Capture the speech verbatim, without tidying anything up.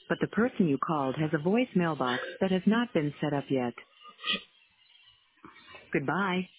but the person you called has a voicemail box that has not been set up yet. Goodbye.